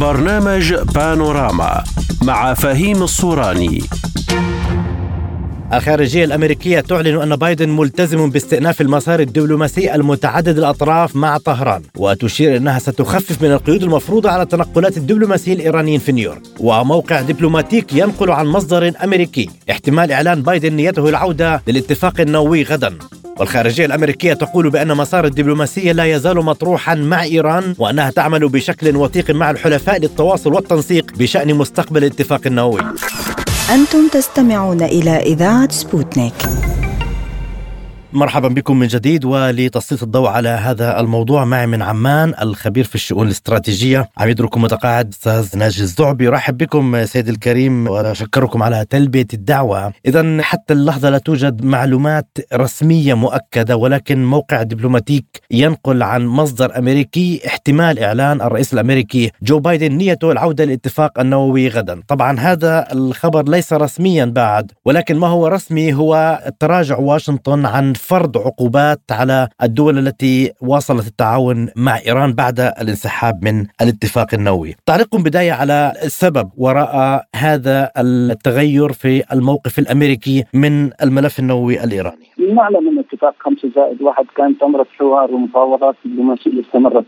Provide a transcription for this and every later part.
برنامج بانوراما مع فهيم الصوراني. الخارجية الأمريكية تعلن أن بايدن ملتزم باستئناف المسار الدبلوماسي المتعدد الأطراف مع طهران، وتشير أنها ستخفف من القيود المفروضة على تنقلات الدبلوماسيين الإيرانيين في نيويورك. وموقع دبلوماتيك ينقل عن مصدر أمريكي احتمال إعلان بايدن نيته العودة للاتفاق النووي غدا. والخارجية الأمريكية تقول بأن مسار الدبلوماسية لا يزال مطروحا مع إيران، وأنها تعمل بشكل وثيق مع الحلفاء للتواصل والتنسيق بشأن مستقبل الاتفاق النووي. أنتم تستمعون إلى إذاعة سبوتنيك. مرحبا بكم من جديد، ولتسليط الضوء على هذا الموضوع معي من عمان الخبير في الشؤون الاستراتيجية عميد ركن متقاعد أستاذ ناجي الزعبي. رحب بكم سيد الكريم وأشكركم على تلبية الدعوة. إذن حتى اللحظة لا توجد معلومات رسمية مؤكدة، ولكن موقع دبلوماتيك ينقل عن مصدر أمريكي احتمال إعلان الرئيس الأمريكي جو بايدن نيته العودة للاتفاق النووي غدا. طبعا هذا الخبر ليس رسميا بعد، ولكن ما هو رسمي هو تراجع واشنطن عن فرض عقوبات على الدول التي واصلت التعاون مع إيران بعد الانسحاب من الاتفاق النووي. تعليقكم بداية على السبب وراء هذا التغير في الموقف الأمريكي من الملف النووي الإيراني. نعلم أن اتفاق 5+1 كان ثمرة حوار ومفاوضات دبلوماسية استمرت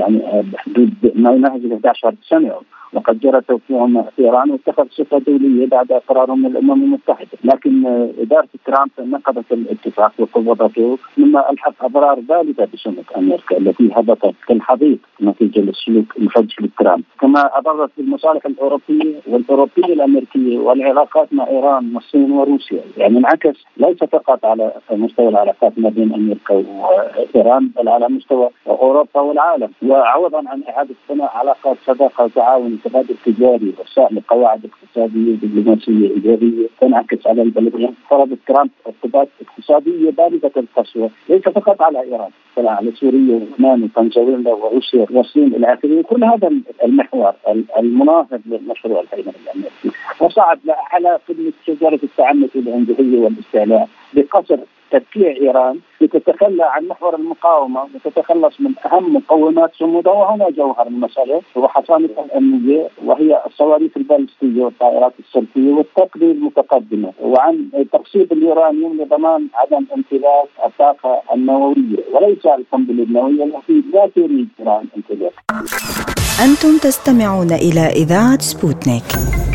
بحدود ما يناهز 11 سنة، وقد جرى توقيعهم إيران واتخذ صفة دولية بعد قرار من الأمم المتحدة، لكن إدارة ترامب نقضت الاتفاق وفوضته، مما ألحق أضرار بالغة بسمعة أمريكا التي هبطت كالحضيض نتيجة للسلوك المفجر لترامب، كما أضرت بالمصالح الأوروبية الأمريكية والعلاقات مع إيران والصين وروسيا. يعني انعكس ليس فقط على مستوى العلاقات ما بين أمريكا وإيران، بل على مستوى أوروبا والعالم. وعوضا عن إعادة بناء علاقات صداقة وتعاون تبادل تجاري وسائل قواعد اقتصادية ودبلوماسية إيجابية تنعكس على البلدين، فرضت ترامب عقوبات اقتصادية بالغة القسوة ليس فقط على إيران، بل على سوريا ولبنان وفنزويلا وروسيا والصين إلى آخره. كل هذا المحور المناهض للمشروع الأيمن الأمريكي، وصعد على قمة شجرة التعنت والعنجهية والاستعلاء بقصر تركيع إيران لتتخلى عن محور المقاومة وتتخلص من أهم مقومات صمودها، وهنا جوهر المسألة وحصانتها الأمنية، وهي الصواريخ البالستية والطائرات السلفية والتقنية المتقدمة، وعن تقصيب اليورانيوم لضمان عدم امتلاك الطاقة النووية وليس القنبلة النووية التي لا تريد إيران امتلاكها. أنتم تستمعون إلى إذاعة سبوتنيك.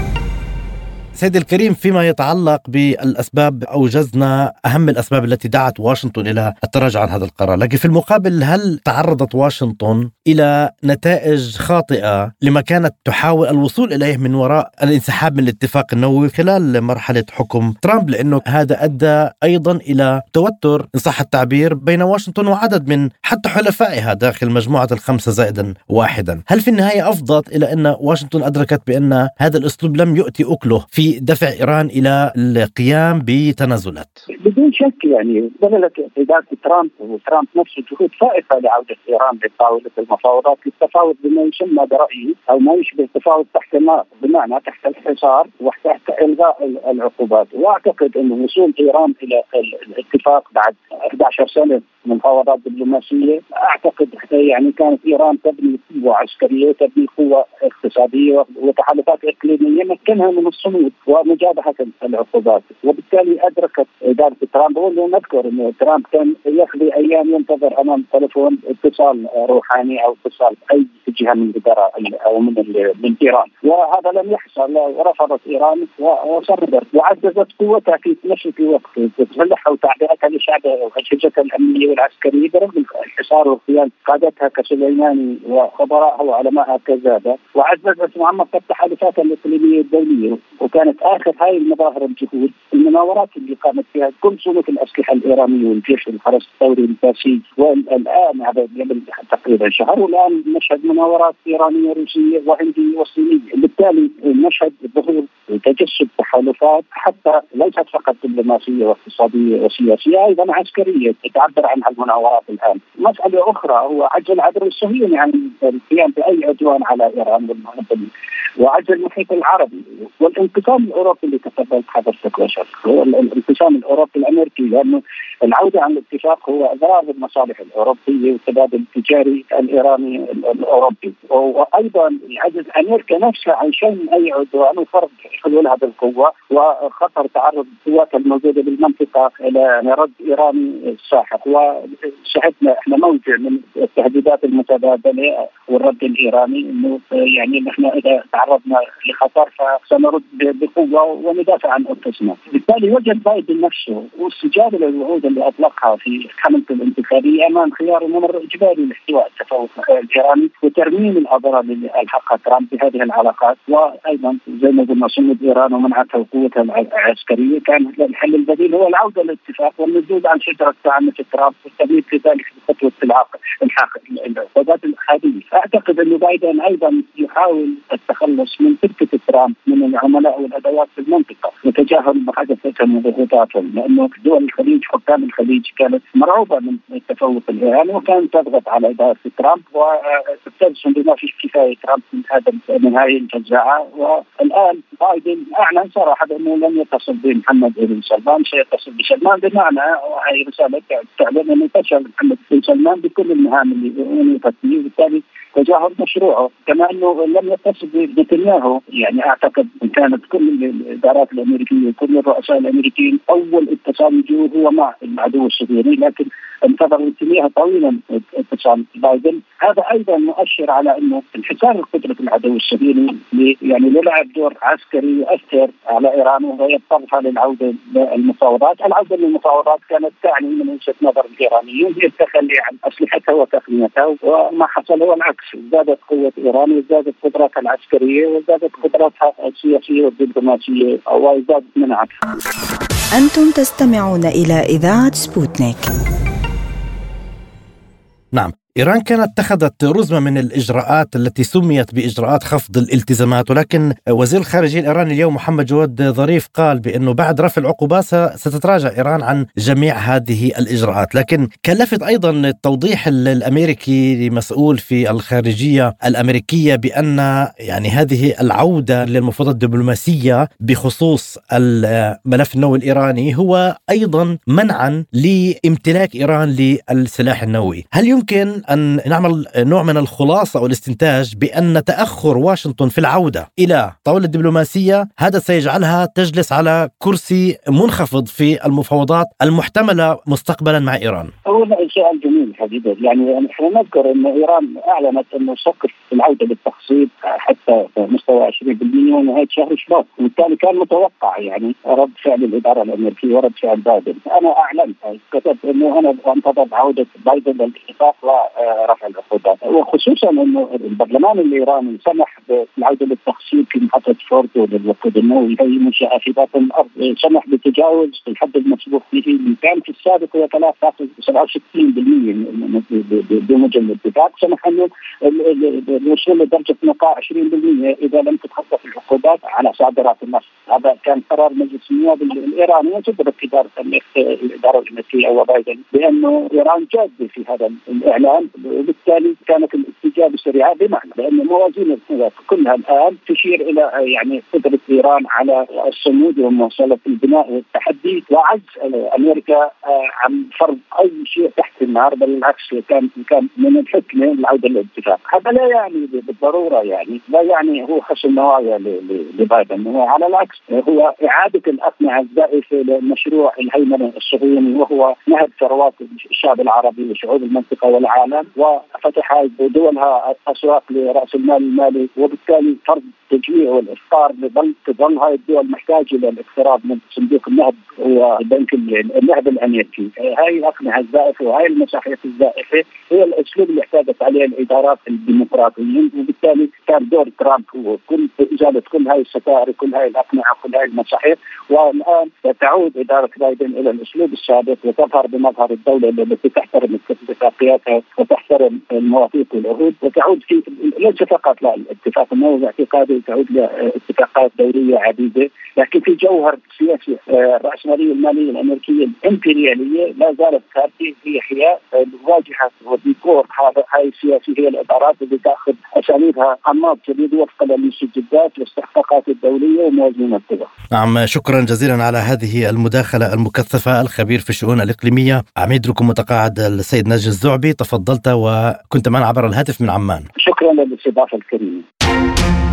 سيد الكريم، فيما يتعلق بالأسباب أوجزنا أهم الأسباب التي دعت واشنطن إلى التراجع عن هذا القرار، لكن في المقابل هل تعرضت واشنطن إلى نتائج خاطئة لما كانت تحاول الوصول إليه من وراء الانسحاب من الاتفاق النووي خلال مرحلة حكم ترامب؟ لأنه هذا أدى أيضا إلى توتر إن صح التعبير بين واشنطن وعدد من حتى حلفائها داخل مجموعة 5+1. هل في النهاية أفضت إلى أن واشنطن أدركت بأن هذا الأسلوب لم يؤتي أكله في دفع إيران إلى القيام بتنازلات؟ بدون شك يعني بذلت إدارة ترامب وترامب نفسه جهود فائقة لعودة إيران لطاولة المفاوضات للتفاوض بما يسمى برأيي أو ما يشبه التفاوض تحت النار، بمعنى تحت الحصار وتحت إلغاء العقوبات. وأعتقد أن وصول إيران إلى الاتفاق بعد 11 سنة من مفاوضات دبلوماسية، أعتقد يعني كانت إيران تبني قوة عسكرية وتبني قوة اقتصادية وتحالفات إقليمية مكنها من الصمود ومجابهة العقوبات، وبالتالي أدركت إدارة ترامب. ونذكر أن ترامب كان يقضي أيام ينتظر أمام تلفون اتصال روحاني أو اتصال أي جهة من الإدارة أو من إيران، وهذا لم يحصل، ورفضت إيران وصمدت وعززت قوتها في نفس الوقت تسلحها وتعبئتها لشعبها وأجهزتها الأمنية والعسكرية برغم الحصار واغتيال قادتها كسليماني وخبراءها وعلمائها كذابة، وعززت وعمقت التحالفات الإقليمية الدولية. وكانت آخر هاي المظاهر الجهود المناورات اللي قامت فيها كل صنوف الأسلحة الإيرانية والجيش الحرس الثوري الفاسي، والآن قبل تقريبا شهر، والآن نشهد مناورات إيرانية روسية وهندية وصينية. بالتالي نشهد ظهور وتجسد تحالفات حتى ليست فقط دبلوماسية واقتصادية وسياسية، أيضا عسكرية تعبر عنها المناورات الآن. مسألة أخرى هو عجز العدو الصهيوني عن القيام بأي عدوان على إيران وعجز المحيط العربي والانقسام الأوروبي اللي تفضلت حضرتك وشك، هو الانقسام الأوروبي الأمريكي، لأنه العودة عن الاتفاق هو إضرار بالمصالح الأوروبية والتبادل التجاري الإيراني الأوروبي، وأيضا عجز أمريكا نفسها عن شن أي عدوان وفرض حلولها بالقوة وخطر تعرض القوات الموجودة بالمنطقة إلى رد إيراني ساحق. وشهدنا احنا موجة من التهديدات المتبادلة والرد الإيراني إنه يعني نحن إذا تعرضنا لخطر فسنرد بقوة وندافع عن أنفسنا. بالتالي وجد بايدن نفسه واستجابة للوعود اللي أطلقها في حملته الانتخابية أمام خيار ممر إجباري لاحتواء التفوق الإيراني وترميم الأضرار اللي ألحقها ترامب بهذه العلاقات، وأيضا زي ما قلنا صمود إيران ومنعتها وقوتها العسكرية. كان الحل البديل هو العودة للاتفاق والنزول عن شجرة تعنت ترامب والتمهيد في ذلك بخطوة العقوبات الحادية. أعتقد أن بايدن أيضا يحاول التخلص من تركة ترامب من العملاء والأدوات في المنطقة وتجاهل محادثتهم وضغوطاتهم، لأنه دول الخليج حكام الخليج كانت مرعوبة من التفوق الإيراني وكانت تضغط على إدارة ترامب وتبتسم بما فيه كفاية ترامب من هذه الفزاعة. والآن بايدن أعلن صراحة أنه لن يتصل بمحمد بن سلمان، سيتصل بسلمان، بمعنى وهي رسالة تعلن أنه فشل محمد بن سلمان بكل المهام اللي يفتيه، وبالتالي تجاهل مشروعه. كما أنه لم يتصل بنتنياهو، يعني أعتقد كانت كل الإدارات الأمريكية وكل الرؤساء الأمريكيين أول اتصال يجوه هو مع العدو الصهيوني، لكن انتظر نتنياهو طويلا اتصال بايدن. هذا أيضا مؤشر على أنه انحسار قدرة العدو الصهيوني يعني للعب دور عسكري يؤثر على إيران ويضطرها للعودة للمفاوضات. العودة للمفاوضات كانت تعني من وجهة نظر الإيرانيين هي التخلي عن أسلحتها وتقنيتها، وما حصل هو العكس، زادت قوة إيران وزادت قدراتها العسكرية وزادت قدراتها السياسية والدبلوماسية وزادت منعتها. أنتم تستمعون إلى إذاعة سبوتنيك. نعم، إيران كانت اتخذت رزمة من الإجراءات التي سميت بإجراءات خفض الالتزامات، ولكن وزير الخارجية الإيراني اليوم محمد جواد ظريف قال بأنه بعد رفع العقوبات ستتراجع إيران عن جميع هذه الإجراءات. لكن كلفت أيضا التوضيح الأمريكي لمسؤول في الخارجية الأمريكية بأن يعني هذه العودة للمفاوضات الدبلوماسية بخصوص الملف النووي الإيراني هو أيضا منعا لامتلاك إيران للسلاح النووي. هل يمكن أن نعمل نوع من الخلاصة أو الاستنتاج بأن تأخر واشنطن في العودة إلى طاولة الدبلوماسية هذا سيجعلها تجلس على كرسي منخفض في المفاوضات المحتملة مستقبلا مع إيران؟ أولا سؤال جميل حقيقة، يعني نحن نذكر أن إيران أعلنت أنه سقف العودة بالتخصيب حتى مستوى 20% ونهاية شهر شباط، وبالتالي كان متوقع يعني رد فعل الإدارة الأمريكية ورد فعل بايدن. أنا أعلنت كتبت أنه أنا أنتظر عودة بايدن للاتفاق ورفع العقوبات، وخصوصا أنه البرلمان الإيراني سمح بالعودة للتخصيب في محطة فوردو للوقود النووي هي منشأة في باطن الأرض، سمح بتجاوز الحد المسبوق به اللي كان في السابق هو 67% بموجب الاتفاق، سمح أنه الوصول لدرجة نقاء 20% إذا لم تتخفف العقوبات على صادرات النفط. هذا كان قرار مجلس النواب الإيراني وجبرت الإدارة الأمريكية وبايدن بأنه إيران جادة في هذا الإعلان، وبالتالي كانت الاستجابة سريعة، بمعنى بأن موازين القوى كلها الآن تشير إلى يعني قدرة إيران على الصمود ومواصلة البناء والتحدي وعجز أمريكا عن فرض أي شيء تحت النار، بل بالعكس كان من الحكمة العودة للاتفاق. هذا لا يعني بالضرورة يعني لا يعني هو حسن نوايا لبايدن، هو على العكس هو إعادة الأقنعة الزائفة لمشروع الهيمنة الصهيوني وهو نهب ثروات الشعب العربي وشعوب المنطقة والعالم وفتح دولها أسواق لرأس المال المالي، وبالتالي فرض التجويع والإفطار تظل هاي الدول محتاجة للاقتراض من صندوق النهب وبنك النهب الأمريكي. هاي الأقنعة الزائفة وهاي المساحيات الزائفة هي الأسلوب اللي احتاجت عليه الإدارات الديمقراطيين، وبالتالي كان دور ترامب هو إزالة كل هاي الستائر كل هاي الأقنعة كل هاي المساحيات. والآن تعود إدارة بايدن إلى الأسلوب السابق وتظهر بمظهر الدولة التي تحترم اتفاقياتها وتحترم المواثيق والعهود وتعود في ليس فقط للاتفاق النووي باعتقادي، تعود لاتفاقات دوليه عديده، لكن في جوهر سياسي الرأسمالية المالية الأمريكية الإمبريالية لا زالت هذه هي حياة الواجهة والديكور. هاي السياسية هي الإدارات اللي تأخذ أساليبها أنماط جديدة وفقا للمستجدات والاستحقاقات الدولية وموازين القوى. نعم، شكرا جزيلا على هذه المداخلة المكثفة. الخبير في الشؤون الإقليمية عميد ركن متقاعد السيد ناجي الزعبي، تفضلت وكنت معنا عبر الهاتف من عمان. شكرا للاستضافة الكريمة.